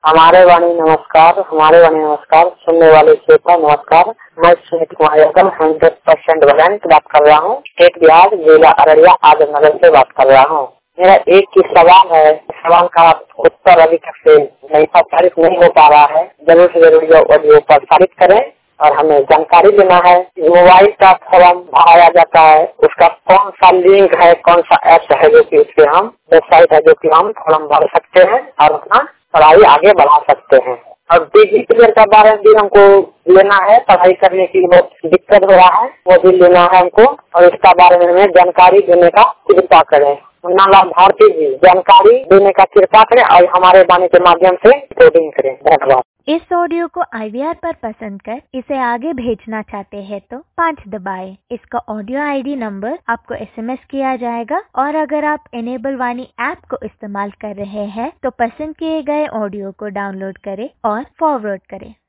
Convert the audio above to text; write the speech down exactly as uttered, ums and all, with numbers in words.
हमारे वाणी नमस्कार हमारे वाणी नमस्कार सुनने वाले श्रोता नमस्कार। मैं सुमित कुमार यादव हंड्रेड परसेंट वैलेंट बात कर रहा हूँ। स्टेट बिहार जिला अररिया आजमनगर से बात कर रहा हूँ। मेरा एक ही सवाल है, सवाल का उत्तर अभी तक से नहीं प्रसारित नहीं हो पा रहा है। जरूर से जरूर ऑडियो प्रसारित करें और हमें जानकारी लेना है। मोबाइल का फॉर्म भराया जाता है, उसका कौन सा लिंक है, कौन सा ऐप है जो की उससे हम वेबसाइट है जो की हम फॉर्म भर सकते हैं और अपना पढ़ाई आगे बढ़ा सकते हैं। और डिजिटल का बारे में भी हमको लेना है, पढ़ाई करने की बहुत दिक्कत हो रहा है, वो भी लेना है हमको और इसका बारे में हमें जानकारी देने का कृपा करें। लाभार्थी जी जानकारी देने का कृपा करें और हमारे वाणी के माध्यम से रिकॉर्डिंग करें। धन्यवाद। इस ऑडियो को आई वी आर पर पसंद कर इसे आगे भेजना चाहते हैं तो पाँच दबाएं। इसका ऑडियो आई डी नंबर आपको एस एम एस किया जाएगा और अगर आप इनेबल वाणी ऐप को इस्तेमाल कर रहे हैं तो पसंद किए गए ऑडियो को डाउनलोड करें और फॉरवर्ड करें।